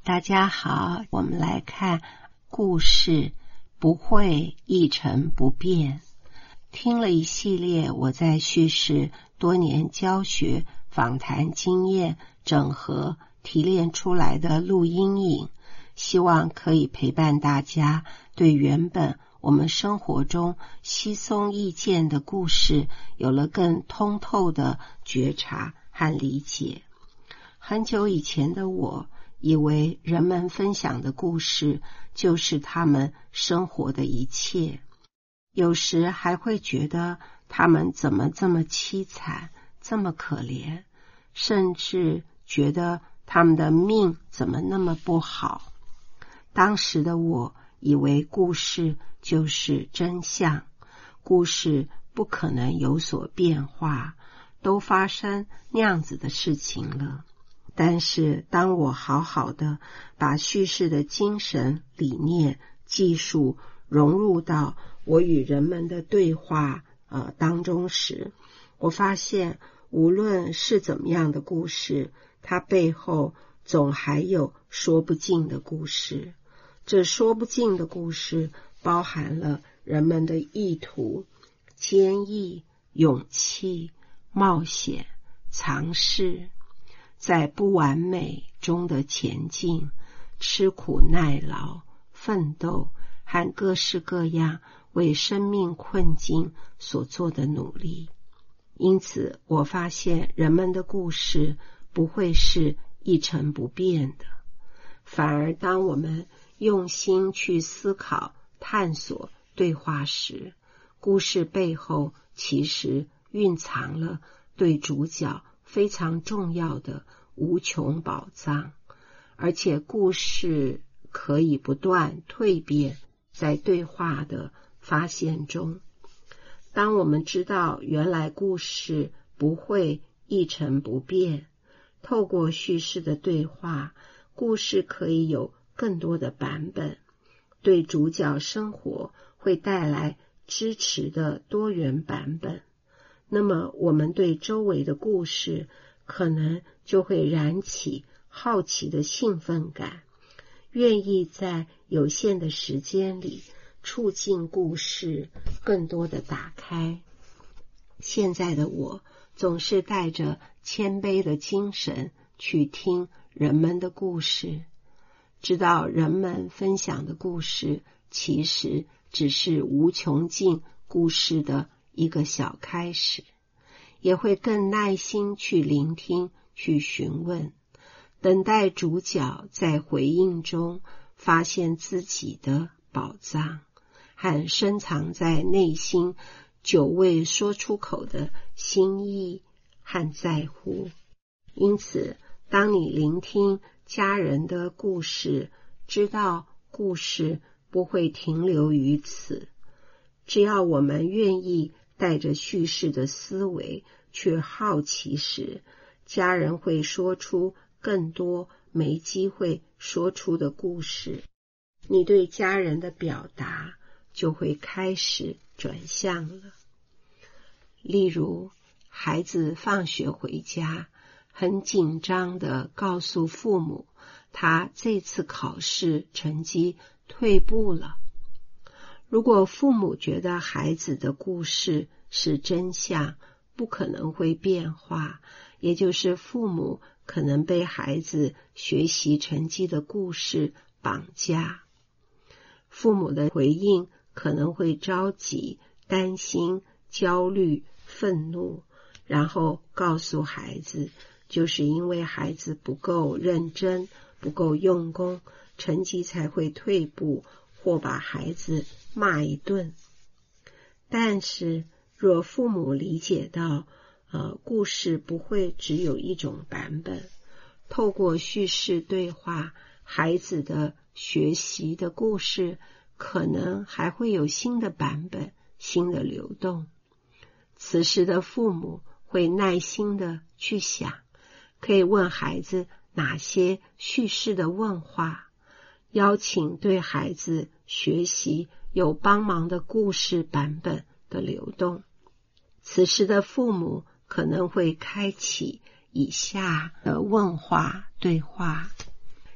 大家好，我们来看故事不会一成不变。听了一系列我在叙事多年教学访谈经验整合提炼出来的录音影，希望可以陪伴大家对原本我们生活中稀松易见的故事有了更通透的觉察和理解。很久以前的我以为人们分享的故事就是他们生活的一切，有时还会觉得他们怎么这么凄惨，这么可怜，甚至觉得他们的命怎么那么不好。当时的我以为故事就是真相，故事不可能有所变化，都发生那样子的事情了。但是当我好好的把叙事的精神、理念、技术融入到我与人们的对话当中时，我发现无论是怎么样的故事，它背后总还有说不尽的故事。这说不尽的故事包含了人们的意图、坚毅、勇气、冒险、尝试，在不完美中的前进，吃苦耐劳、奋斗和各式各样为生命困境所做的努力。因此我发现人们的故事不会是一成不变的，反而当我们用心去思考、探索、对话时，故事背后其实蕴藏了对主角非常重要的无穷宝藏，而且故事可以不断蜕变，在对话的发现中。当我们知道原来故事不会一成不变，透过叙事的对话，故事可以有更多的版本，对主角生活会带来支持的多元版本，那么我们对周围的故事可能就会燃起好奇的兴奋感，愿意在有限的时间里促进故事更多的打开。现在的我总是带着谦卑的精神去听人们的故事，知道人们分享的故事其实只是无穷尽故事的一个小开始，也会更耐心去聆听、去询问，等待主角在回应中发现自己的宝藏和深藏在内心久未说出口的心意和在乎。因此当你聆听家人的故事，知道故事不会停留于此，只要我们愿意带着叙事的思维去好奇时，家人会说出更多没机会说出的故事，你对家人的表达就会开始转向了。例如，孩子放学回家，很紧张地告诉父母，他这次考试成绩退步了。如果父母觉得孩子的故事是真相，不可能会变化，也就是父母可能被孩子学习成绩的故事绑架。父母的回应可能会着急、担心、焦虑、愤怒，然后告诉孩子，就是因为孩子不够认真、不够用功，成绩才会退步，或把孩子骂一顿。但是若父母理解到故事不会只有一种版本，透过叙事对话，孩子的学习的故事可能还会有新的版本、新的流动。此时的父母会耐心的去想，可以问孩子哪些叙事的问话，邀请对孩子学习有帮忙的故事版本的流动。此时的父母可能会开启以下的问话对话，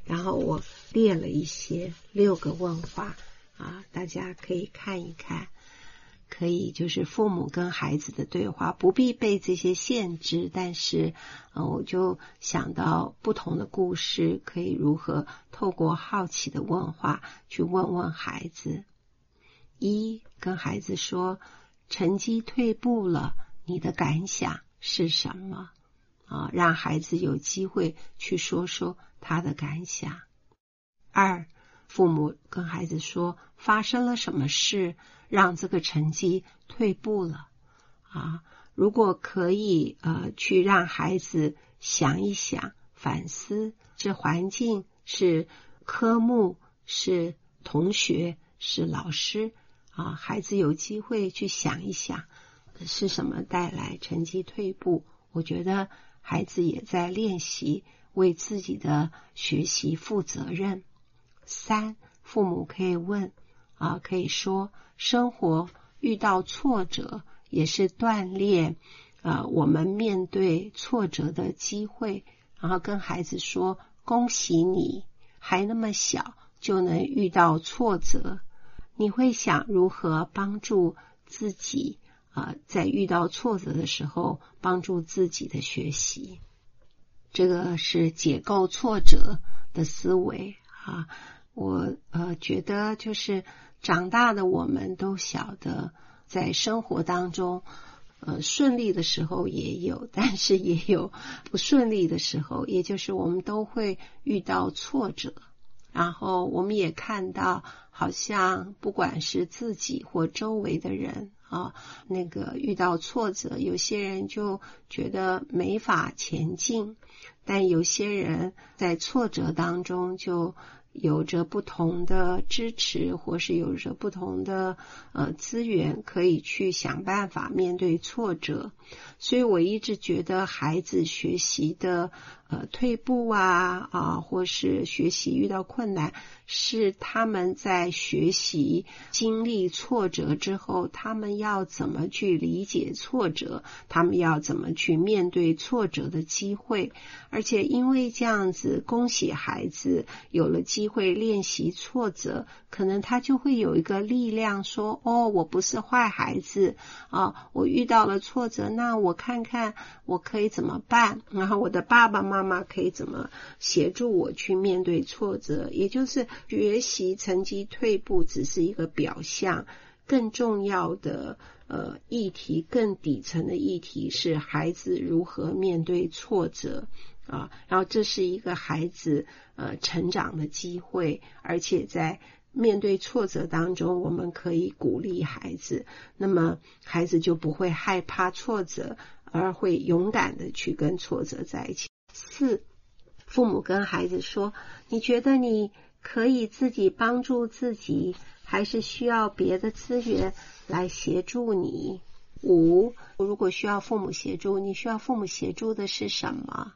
然后我列了一些6个问话大家可以看一看，可以就是父母跟孩子的对话，不必被这些限制，但是我就想到不同的故事可以如何透过好奇的问话去问问孩子。1，跟孩子说成绩退步了，你的感想是什么让孩子有机会去说说他的感想。2，父母跟孩子说发生了什么事让这个成绩退步了如果可以去让孩子想一想，反思，这环境是科目，是同学，是老师孩子有机会去想一想是什么带来成绩退步，我觉得孩子也在练习为自己的学习负责任。3，父母可以问可以说生活遇到挫折也是锻炼我们面对挫折的机会，然后跟孩子说恭喜你还那么小就能遇到挫折，你会想如何帮助自己在遇到挫折的时候帮助自己的学习。这个是解构挫折的思维我觉得就是长大的我们都晓得在生活当中顺利的时候也有，但是也有不顺利的时候，也就是我们都会遇到挫折，然后我们也看到好像不管是自己或周围的人那个遇到挫折，有些人就觉得没法前进，但有些人在挫折当中就有着不同的支持，或是有着不同的资源可以去想办法面对挫折。所以我一直觉得孩子学习的退步或是学习遇到困难，是他们在学习经历挫折之后，他们要怎么去理解挫折，他们要怎么去面对挫折的机会。而且因为这样子，恭喜孩子有了机会练习挫折，可能他就会有一个力量说我不是坏孩子我遇到了挫折，那我看看我可以怎么办，然后我的爸爸妈妈可以怎么协助我去面对挫折。也就是学习成绩退步只是一个表象，更重要的议题，更底层的议题是孩子如何面对挫折然后这是一个孩子成长的机会，而且在面对挫折当中，我们可以鼓励孩子，那么孩子就不会害怕挫折，而会勇敢的去跟挫折在一起。4，父母跟孩子说，你觉得你可以自己帮助自己，还是需要别的资源来协助你？5，如果需要父母协助，你需要父母协助的是什么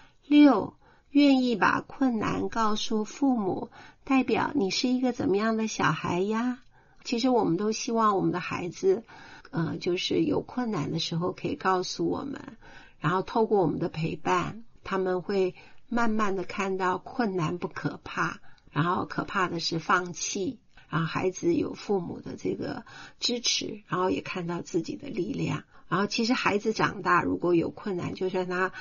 ？6，愿意把困难告诉父母，代表你是一个怎么样的小孩呀？其实我们都希望我们的孩子就是有困难的时候可以告诉我们，然后透过我们的陪伴，他们会慢慢的看到困难不可怕，然后可怕的是放弃，然后孩子有父母的这个支持，然后也看到自己的力量。然后其实孩子长大如果有困难，就算他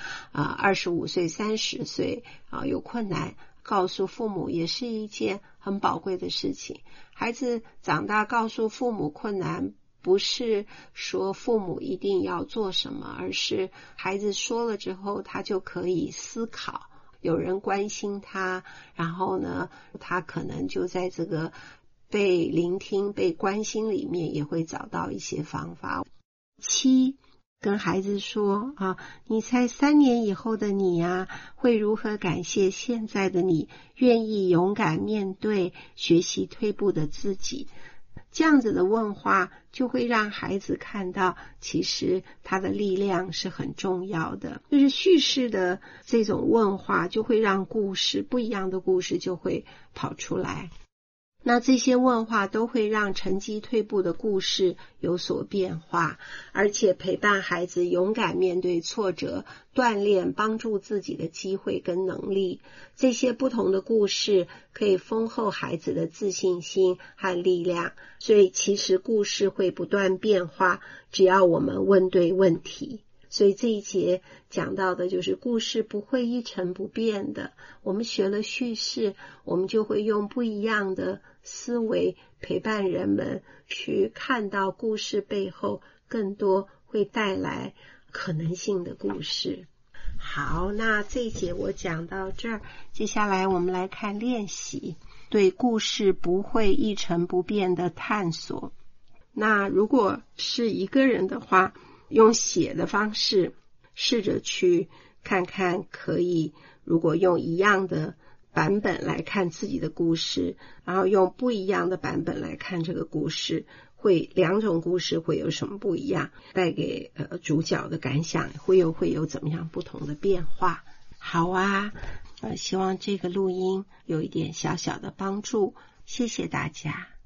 25岁30岁有困难，告诉父母也是一件很宝贵的事情。孩子长大告诉父母困难，不是说父母一定要做什么，而是孩子说了之后，他就可以思考，有人关心他，然后呢，他可能就在这个被聆听、被关心里面也会找到一些方法。7，跟孩子说你猜3年以后的你会如何感谢现在的你，愿意勇敢面对学习退步的自己。这样子的问话就会让孩子看到，其实他的力量是很重要的。就是叙事的这种问话就会让故事，不一样的故事就会跑出来。 那这些问话都会让成绩退步的故事有所变化，而且陪伴孩子勇敢面对挫折，锻炼帮助自己的机会跟能力。这些不同的故事可以丰厚孩子的自信心和力量，所以其实故事会不断变化，只要我们问对问题。所以这一节讲到的就是故事不会一成不变的，我们学了叙事，我们就会用不一样的思维陪伴人们去看到故事背后更多会带来可能性的故事。好，那这一节我讲到这儿，接下来我们来看练习，对故事不会一成不变的探索。那如果是一个人的话，用写的方式试着去看看，可以如果用一样的版本来看自己的故事，然后用不一样的版本来看这个故事，两种故事会有什么不一样，带给主角的感想会有怎么样不同的变化。好啊，希望这个录音有一点小小的帮助，谢谢大家。